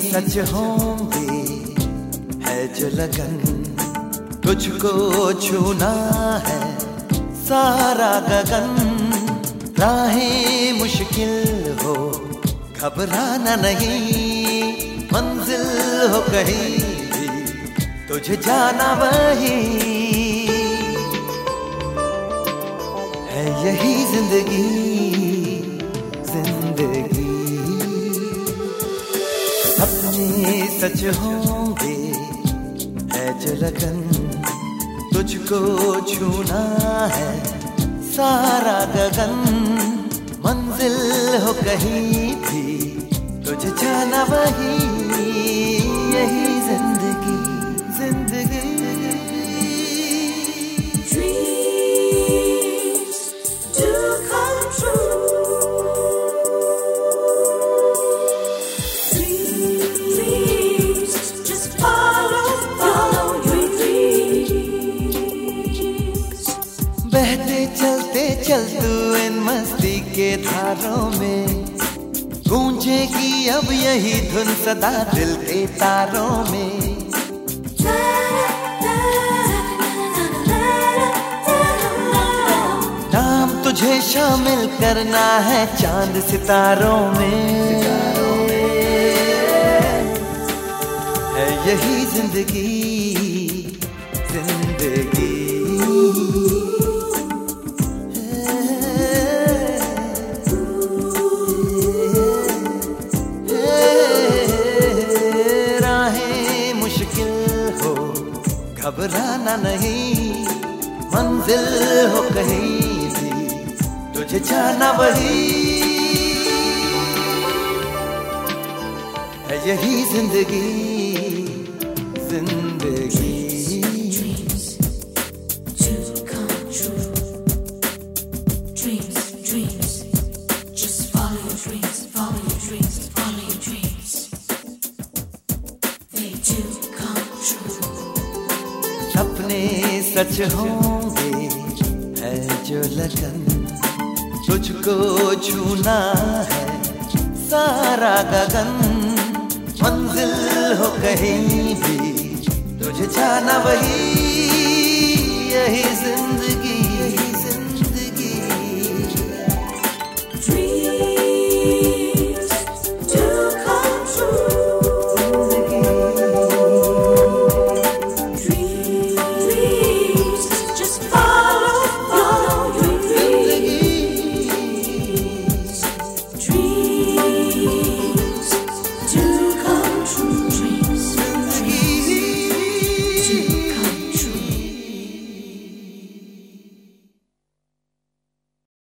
सच होंगे है जो लगन, तुझको छूना है सारा गगन। राहें मुश्किल हो घबराना नहीं, मंजिल हो कहीं भी तुझे जाना वही है। यही जिंदगी जिंदगी, सपने सच होंगे है जो लगन, तुझको छूना है सारा गगन। मंजिल हो कहीं भी तुझे जाना वही, यही जिंदगी जिंदगी। बहते चलते चल तू इन मस्ती के धारों में, गूंजेगी अब यही धुन सदा दिल के तारों में। नाम तुझे शामिल करना है चांद सितारों में, है यही जिंदगी जिंदगी। घबराना नहीं, मंजिल हो कहीं भी तुझे जाना वही है, यही जिंदगी जिंदगी। सपने सच होंगे है जो लगन, तुझको छूना है सारा गगन। मंजिल हो कहीं भी तुझे जाना वही, यही जिंदगी